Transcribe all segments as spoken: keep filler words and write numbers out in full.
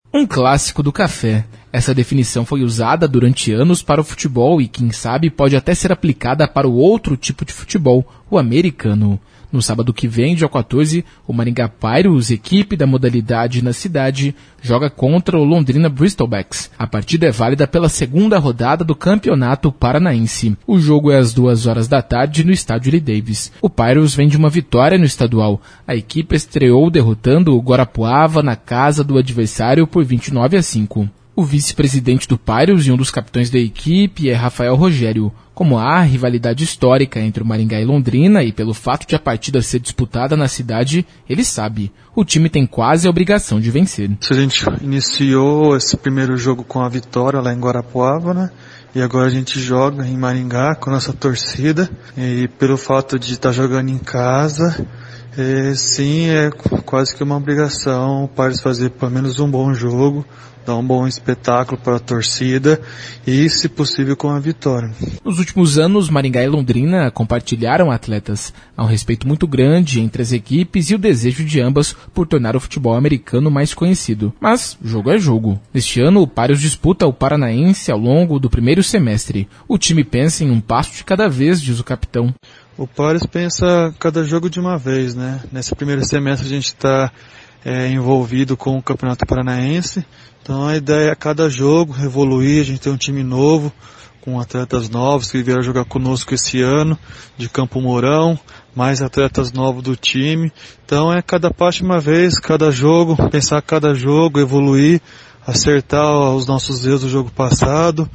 Um clássico do café. Essa definição foi usada durante anos para o futebol e, quem sabe, pode até ser aplicada para o outro tipo de futebol, o americano. No sábado que vem, dia quatorze, o Maringá Pirates, equipe da modalidade na cidade, joga contra o Londrina Bristolbacks. A partida é válida pela segunda rodada do Campeonato Paranaense. O jogo é às duas horas da tarde no estádio Lee Davis. O Pirates vem de uma vitória no estadual. A equipe estreou derrotando o Guarapuava na casa do adversário por vinte e nove a cinco. O vice-presidente do Pirates e um dos capitães da equipe é Rafael Rogério. Como há rivalidade histórica entre o Maringá e Londrina e pelo fato de a partida ser disputada na cidade, ele sabe, o time tem quase a obrigação de vencer. A gente iniciou esse primeiro jogo com a vitória lá em Guarapuava, né? E agora a gente joga em Maringá com a nossa torcida. E pelo fato de estar jogando em casa, é, sim, é quase que uma obrigação o Pirates fazer pelo menos um bom jogo, dar um bom espetáculo para a torcida e, se possível, com a vitória. Nos últimos anos, Maringá e Londrina compartilharam atletas. Há um respeito muito grande entre as equipes e o desejo de ambas por tornar o futebol americano mais conhecido. Mas jogo é jogo. Neste ano, o Pirates disputa o Paranaense ao longo do primeiro semestre. O time pensa em um passo de cada vez, diz o capitão. O Pirates pensa cada jogo de uma vez, né? Nesse primeiro semestre a gente está é, envolvido com o Campeonato Paranaense. Então a ideia é a cada jogo evoluir, a gente tem um time novo, com atletas novos que vieram jogar conosco esse ano, de Campo Mourão, mais atletas novos do time. Então é cada passo de uma vez, cada jogo, pensar cada jogo, evoluir, acertar os nossos erros do jogo passado,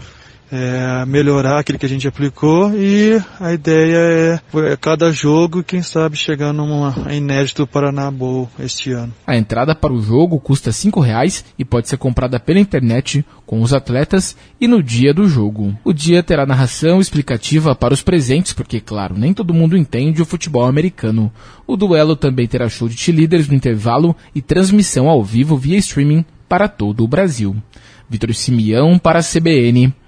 é, melhorar aquilo que a gente aplicou, e a ideia é, é cada jogo e quem sabe chegar numa inédito Paraná Bowl este ano. A entrada para o jogo custa cinco reais e pode ser comprada pela internet com os atletas e no dia do jogo. O dia terá narração explicativa para os presentes, porque, claro, nem todo mundo entende o futebol americano. O duelo também terá show de cheerleaders no intervalo e transmissão ao vivo via streaming para todo o Brasil. Vitor Simeão para a C B N.